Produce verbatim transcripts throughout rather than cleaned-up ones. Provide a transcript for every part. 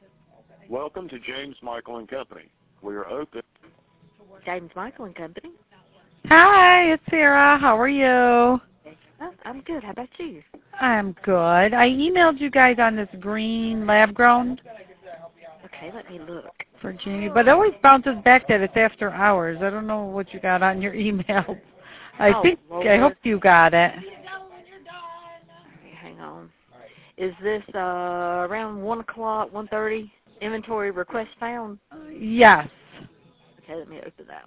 Welcome to James Michael and Company. We are open. James Michael and Company. Hi, it's Sarah. How are you? Oh, I'm good. How about you? I'm good. I emailed you guys on this green lab grown Okay, let me look. for Jamie, but it always bounces back that it's after hours. I don't know what you got on your email. I oh, think, Lord. I hope you got it. Okay, hang on. Is this uh, around one o'clock, one thirty? Inventory request found? Yes. Okay, let me open that.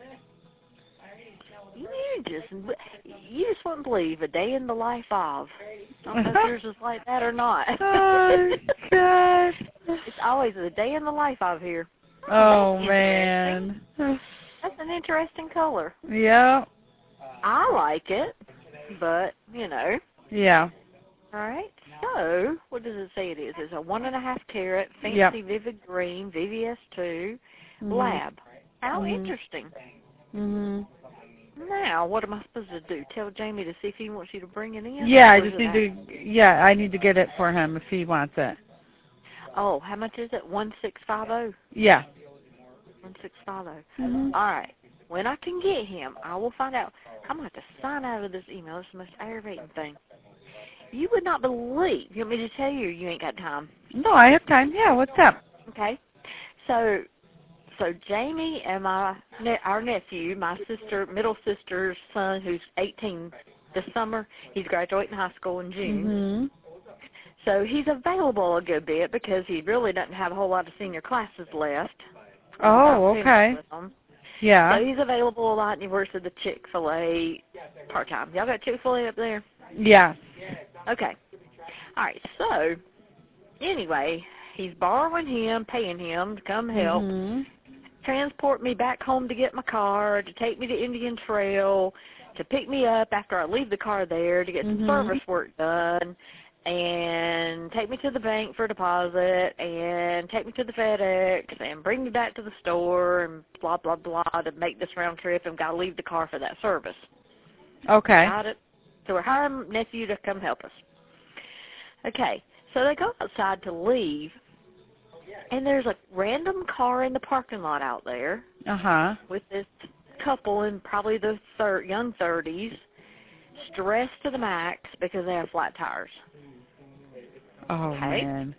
You just, you just wouldn't believe a day in the life of. I don't know if yours is like that or not. Oh, God. It's always a day in the life of here. Oh, That's man. That's an interesting color. Yeah. I like it, but, you know. Yeah. All right. So, what does it say it is? It's a one and a half carat, fancy Yep. vivid green, V V S two, Mm-hmm. lab. How Mm-hmm. interesting. Mm-hmm. Now, what am I supposed to do? Tell Jamie to see if he wants you to bring it in? Yeah, I Or just is need it to, yeah, I need to get it for him if he wants it. Oh, how much is it? one six five zero? Yeah. one six five zero. Mm-hmm. All right. When I can get him, I will find out. I'm going to have to sign out of this email. It's the most aggravating thing. You would not believe. You want me to tell you or you ain't got time? No, I have time. Yeah, what's up? Okay. So, so Jamie and my ne- our nephew, my sister, middle sister's son, who's eighteen this summer, he's graduating high school in June. Mm-hmm. So he's available a good bit because he really doesn't have a whole lot of senior classes left. Oh, okay. Yeah. So he's available a lot, and he works at the Chick-fil-A part-time. Y'all got Chick-fil-A up there? Yeah. Okay. All right. So, anyway, he's borrowing him, paying him to come help, Mm-hmm. transport me back home to get my car, to take me to Indian Trail, to pick me up after I leave the car there, to get some Mm-hmm. service work done, and take me to the bank for a deposit, and take me to the FedEx, and bring me back to the store, and blah, blah, blah, to make this round trip, and got to leave the car for that service. Okay. Got it? So we're hiring nephew to come help us. Okay, so they go outside to leave, and there's a random car in the parking lot out there Uh-huh. with this couple in probably the thir- young thirties, stressed to the max because they have flat tires. Oh, Okay. man.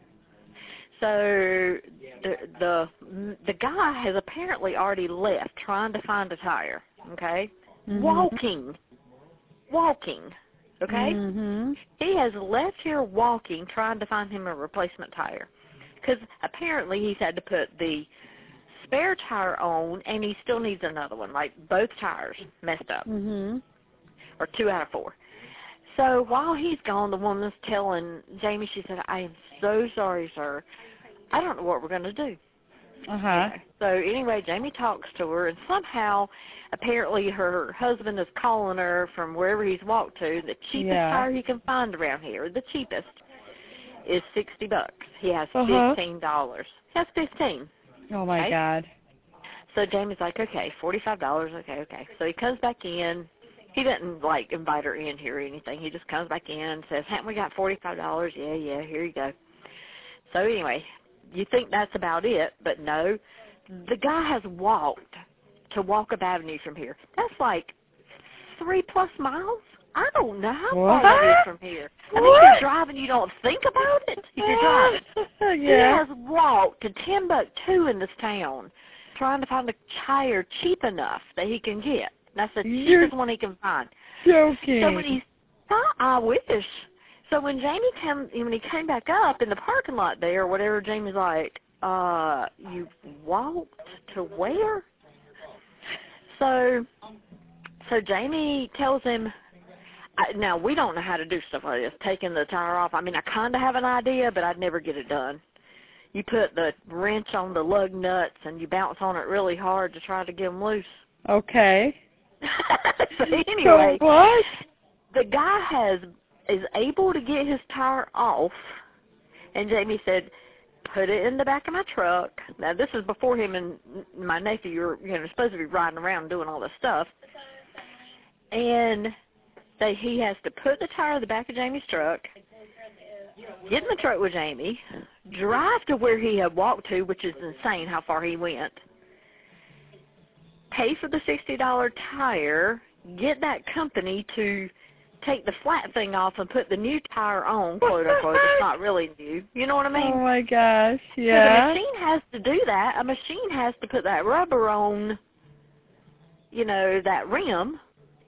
So the the the guy has apparently already left trying to find a tire. Okay, Mm-hmm. walking, walking. Okay, Mm-hmm. he has left here walking trying to find him a replacement tire because apparently he's had to put the spare tire on and he still needs another one. Like both tires messed up, Mm-hmm. or two out of four. So while he's gone, the woman's telling Jamie, she said, I am so sorry, sir. I don't know what we're going to do. Uh-huh. So anyway, Jamie talks to her, and somehow, apparently her husband is calling her from wherever he's walked to. The cheapest Yeah. tire he can find around here, the cheapest, is sixty bucks. He has Uh-huh. fifteen dollars. He has fifteen. Oh, my Okay? God. So Jamie's like, okay, forty-five dollars, okay, okay. So he comes back in. He didn't, like, invite her in here or anything. He just comes back in and says, haven't we got forty-five dollars? Yeah, yeah, here you go. So anyway, you think that's about it, but no. The guy has walked to Walkup Avenue from here. That's like three-plus miles. I don't know how What? far that is from here. I think What? you're driving, you don't think about it if you're driving. He Yeah. has walked to Timbuktu in this town trying to find a tire cheap enough that he can get. That's the You're cheapest one he can find. joking. So when he thought, I wish. So when Jamie came, when he came back up in the parking lot there, or whatever, Jamie's like, uh, you walked to where? So, so Jamie tells him, I, now we don't know how to do stuff like this, taking the tire off. I mean, I kind of have an idea, but I'd never get it done. You put the wrench on the lug nuts and you bounce on it really hard to try to get them loose. Okay. So anyway, So what? the guy has is able to get his tire off, and Jamie said, put it in the back of my truck. Now, this is before him and my nephew are, you know, supposed to be riding around doing all this stuff. And they, he has to put the tire in the back of Jamie's truck, get in the truck with Jamie, drive to where he had walked to, which is insane how far he went, pay for the sixty dollar tire, get that company to take the flat thing off and put the new tire on, quote unquote. It's not really new. You know what I mean? Oh my gosh, yeah. So the machine has to do that. A machine has to put that rubber on, you know, that rim.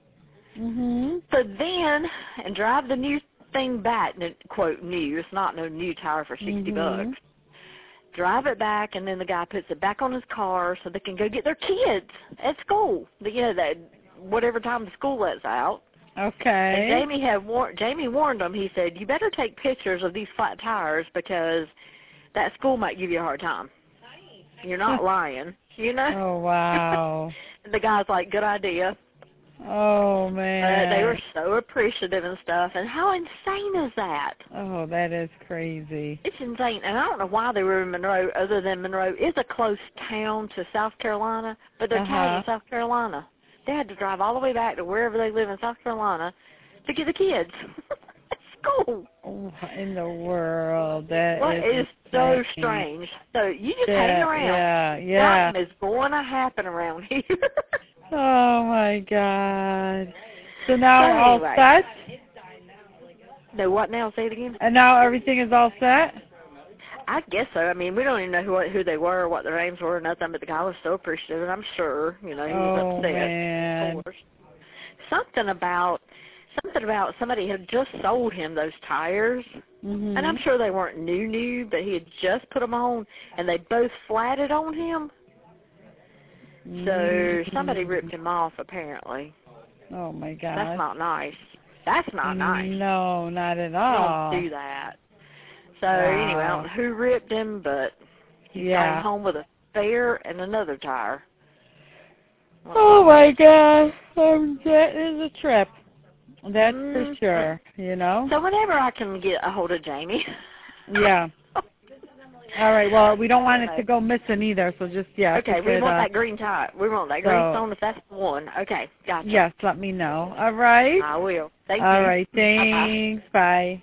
Mhm. So then, and drive the new thing back, quote new. It's not no new tire for sixty Mhm. bucks. Drive it back, and then the guy puts it back on his car so they can go get their kids at school. You know, that whatever time the school lets out. Okay. And Jamie had war- Jamie warned them. He said, "You better take pictures of these flat tires because that school might give you a hard time. You're not lying, you know." Oh wow. And the guy's like, "Good idea." Oh man. Uh, they were so appreciative and stuff. And how insane is that? Oh, that is crazy. It's insane. And I don't know why they were in Monroe, other than Monroe is a close town to South Carolina, but they're Uh-huh. tied in South Carolina. They had to drive all the way back to wherever they live in South Carolina to get the kids at school. Oh, in the world, that What is is so insane. strange. So you just Yeah, hang around. yeah, yeah. Something is going to happen around here. Oh my God. So now So all anyway. set? No, what now? Say it again. And now everything is all set? I guess so. I mean, we don't even know who who they were, or what their names were, or nothing. But the guy was so appreciative, and I'm sure, you know, he was Oh upset. man. Of course. Something about something about somebody had just sold him those tires, Mhm. and I'm sure they weren't new, new, but he had just put them on, and they both flatted on him. So Mhm. somebody ripped him off, apparently. Oh my gosh. That's not nice. That's not nice. No, not at You all. don't do that. So Wow. anyway, I don't know who ripped him, but he Yeah. came home with a spare and another tire. Oh my God. Um, that is a trip. That's for Mm. sure, you know? So whenever I can get a hold of Jamie. Yeah. All right, well, we don't want it to go missing either, so just, yeah. if Okay, you we could, want uh, that green tire. We want that green so- stone if that's the one. Okay, gotcha. Yes, let me know. All right? I will. Thank All you. right, thanks. Bye.